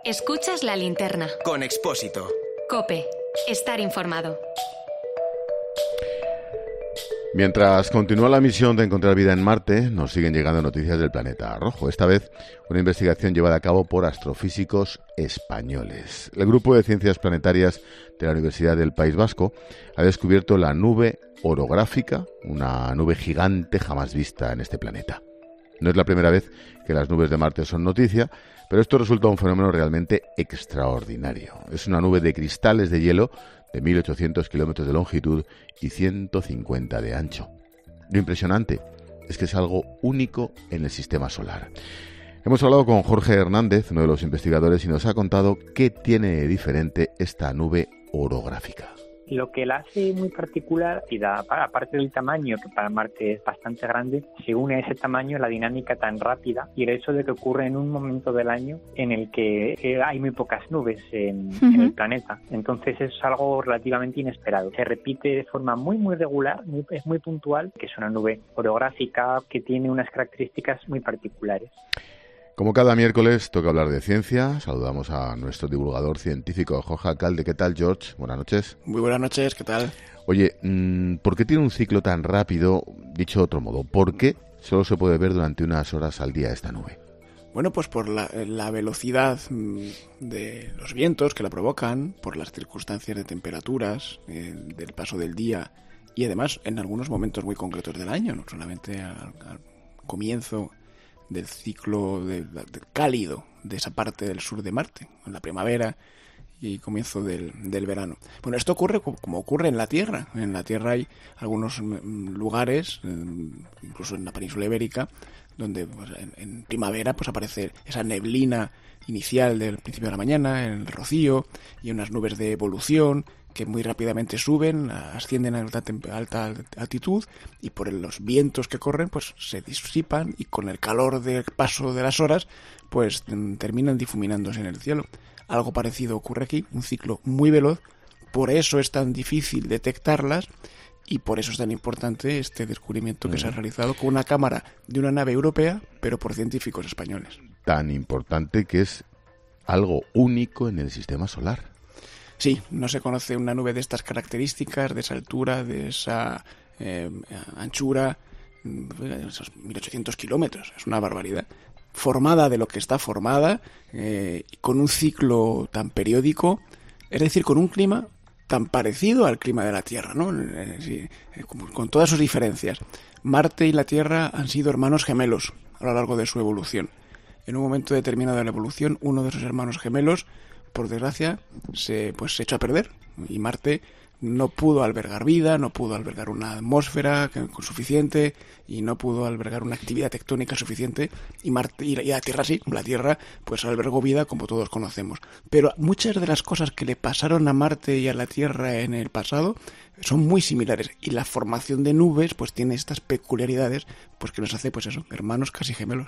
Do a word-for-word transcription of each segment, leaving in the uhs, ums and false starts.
Escuchas La Linterna. Con Expósito. COPE. Estar informado. Mientras continúa la misión de encontrar vida en Marte, nos siguen llegando noticias del planeta rojo. Esta vez, una investigación llevada a cabo por astrofísicos españoles. El Grupo de Ciencias Planetarias de la Universidad del País Vasco ha descubierto la nube orográfica, una nube gigante jamás vista en este planeta. No es la primera vez que las nubes de Marte son noticia, pero esto resulta un fenómeno realmente extraordinario. Es una nube de cristales de hielo de mil ochocientos kilómetros de longitud y ciento cincuenta de ancho. Lo impresionante es que es algo único en el sistema solar. Hemos hablado con Jorge Hernández, uno de los investigadores, y nos ha contado qué tiene de diferente esta nube orográfica. Lo que la hace muy particular, y da, aparte del tamaño, que para Marte es bastante grande, se une a ese tamaño la dinámica tan rápida y el hecho de que ocurre en un momento del año en el que hay muy pocas nubes en, uh-huh. en el planeta. Entonces es algo relativamente inesperado. Se repite de forma muy, muy regular, muy, es muy puntual, que es una nube orográfica que tiene unas características muy particulares. Como cada miércoles toca hablar de ciencia, saludamos a nuestro divulgador científico Jorge Alcalde. ¿Qué tal, George? Buenas noches. Muy buenas noches, ¿qué tal? Oye, ¿por qué tiene un ciclo tan rápido? Dicho de otro modo, ¿por qué solo se puede ver durante unas horas al día esta nube? Bueno, pues por la, la velocidad de los vientos que la provocan, por las circunstancias de temperaturas, eh, del paso del día y además en algunos momentos muy concretos del año, no solamente al, al comienzo del ciclo de, de, de cálido de esa parte del sur de Marte, en la primavera y comienzo del, del verano. Bueno, esto ocurre como ocurre en la Tierra. En la Tierra hay algunos lugares, incluso en la península ibérica, donde pues, en, en primavera pues aparece esa neblina inicial del principio de la mañana, el rocío y unas nubes de evolución que muy rápidamente suben, ascienden a alta, alta altitud y por los vientos que corren pues se disipan y con el calor del paso de las horas pues terminan difuminándose en el cielo. Algo parecido ocurre aquí, un ciclo muy veloz, por eso es tan difícil detectarlas y por eso es tan importante este descubrimiento que se ha realizado con una cámara de una nave europea, pero por científicos españoles. Tan importante que es algo único en el sistema solar. Sí, no se conoce una nube de estas características, de esa altura, de esa eh, anchura, esos mil ochocientos kilómetros, es una barbaridad. Formada de lo que está formada, eh, con un ciclo tan periódico, es decir, con un clima tan parecido al clima de la Tierra, ¿no? Eh, sí, eh, con todas sus diferencias. Marte y la Tierra han sido hermanos gemelos a lo largo de su evolución. En un momento determinado de la evolución, uno de esos hermanos gemelos, por desgracia, se, pues, se echó a perder y Marte no pudo albergar vida, no pudo albergar una atmósfera suficiente y no pudo albergar una actividad tectónica suficiente y Marte y la Tierra sí, la Tierra pues albergó vida como todos conocemos. Pero muchas de las cosas que le pasaron a Marte y a la Tierra en el pasado son muy similares y la formación de nubes pues tiene estas peculiaridades pues que nos hace pues eso, hermanos casi gemelos.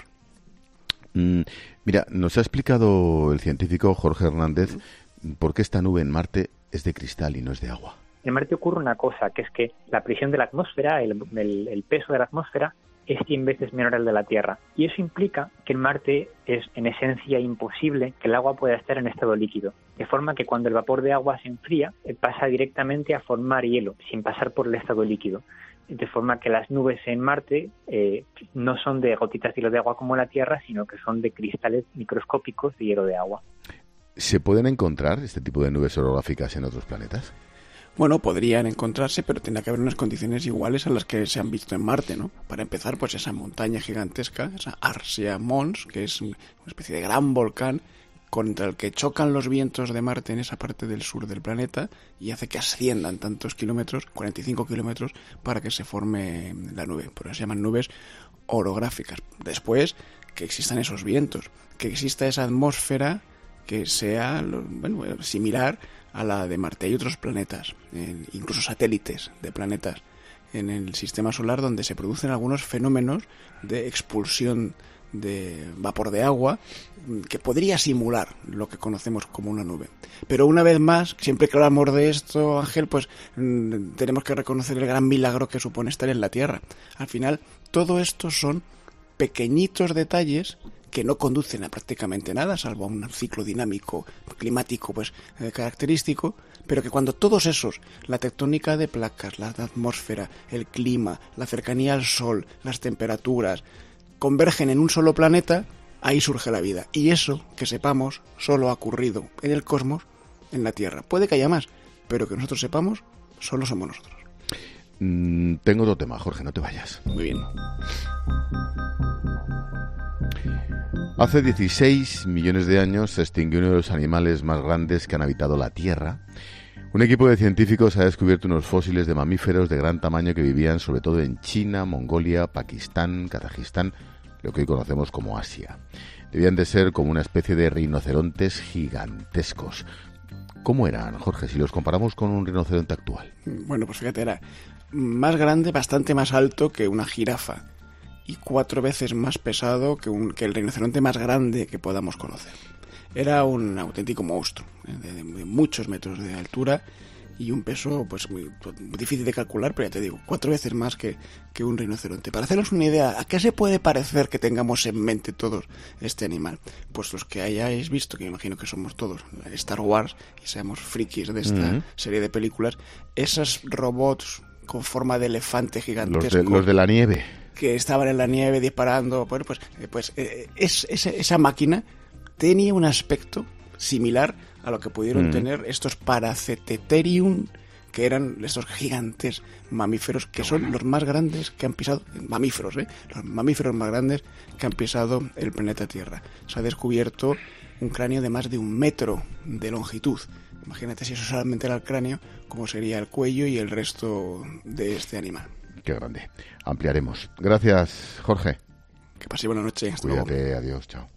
Mm, mira, nos ha explicado el científico Jorge Hernández por qué esta nube en Marte es de cristal y no es de agua. En Marte ocurre una cosa, que es que la presión de la atmósfera, el, el, el peso de la atmósfera, es cien veces menor al de la Tierra. Y eso implica que en Marte es en esencia imposible que el agua pueda estar en estado líquido. De forma que cuando el vapor de agua se enfría, pasa directamente a formar hielo, sin pasar por el estado líquido. De forma que las nubes en Marte eh, no son de gotitas de hielo de agua como en la Tierra, sino que son de cristales microscópicos de hielo de agua. ¿Se pueden encontrar este tipo de nubes orográficas en otros planetas? Bueno, podrían encontrarse, pero tendrá que haber unas condiciones iguales a las que se han visto en Marte, ¿no? Para empezar, pues esa montaña gigantesca, esa Arsia Mons, que es una especie de gran volcán contra el que chocan los vientos de Marte en esa parte del sur del planeta y hace que asciendan tantos kilómetros, cuarenta y cinco kilómetros, para que se forme la nube. Por eso se llaman nubes orográficas. Después, que existan esos vientos, que exista esa atmósfera que sea bueno, similar a la de Marte. Hay otros planetas, eh, incluso satélites de planetas en el sistema solar donde se producen algunos fenómenos de expulsión de vapor de agua que podría simular lo que conocemos como una nube. Pero una vez más, siempre que hablamos de esto, Ángel, pues mmm, tenemos que reconocer el gran milagro que supone estar en la Tierra. Al final, todo esto son pequeñitos detalles que no conducen a prácticamente nada, salvo a un ciclo dinámico climático pues eh, característico, pero que cuando todos esos, la tectónica de placas, la atmósfera, el clima, la cercanía al Sol, las temperaturas, convergen en un solo planeta, ahí surge la vida. Y eso, que sepamos, solo ha ocurrido en el cosmos, en la Tierra. Puede que haya más, pero que nosotros sepamos, solo somos nosotros. Mm, tengo otro tema, Jorge, no te vayas. Muy bien. Hace dieciséis millones de años se extinguió uno de los animales más grandes que han habitado la Tierra. Un equipo de científicos ha descubierto unos fósiles de mamíferos de gran tamaño que vivían sobre todo en China, Mongolia, Pakistán, Kazajistán, lo que hoy conocemos como Asia. Debían de ser como una especie de rinocerontes gigantescos. ¿Cómo eran, Jorge, si los comparamos con un rinoceronte actual? Bueno, pues fíjate, era más grande, bastante más alto que una jirafa y cuatro veces más pesado que, un, que el rinoceronte más grande que podamos conocer. Era un auténtico monstruo, de, de, de muchos metros de altura y un peso pues muy, muy difícil de calcular, pero ya te digo, cuatro veces más que, que un rinoceronte. Para hacernos una idea, ¿a qué se puede parecer que tengamos en mente todos este animal? Pues los que hayáis visto, que me imagino que somos todos Star Wars y seamos frikis de esta uh-huh. serie de películas, esos robots con forma de elefante gigantesco. Los de, los de la nieve. Que estaban en la nieve disparando. Bueno, pues, pues eh, es, es, esa máquina tenía un aspecto similar a lo que pudieron mm. tener estos Paraceteterium, que eran estos gigantes mamíferos que son los más grandes que han pisado, mamíferos, ¿eh? Los mamíferos más grandes que han pisado el planeta Tierra. Se ha descubierto un cráneo de más de un metro de longitud. Imagínate si eso solamente era el cráneo, cómo sería el cuello y el resto de este animal. Qué grande. Ampliaremos. Gracias, Jorge. Que pase buena noche. Hasta Cuídate, luego. Adiós, chao.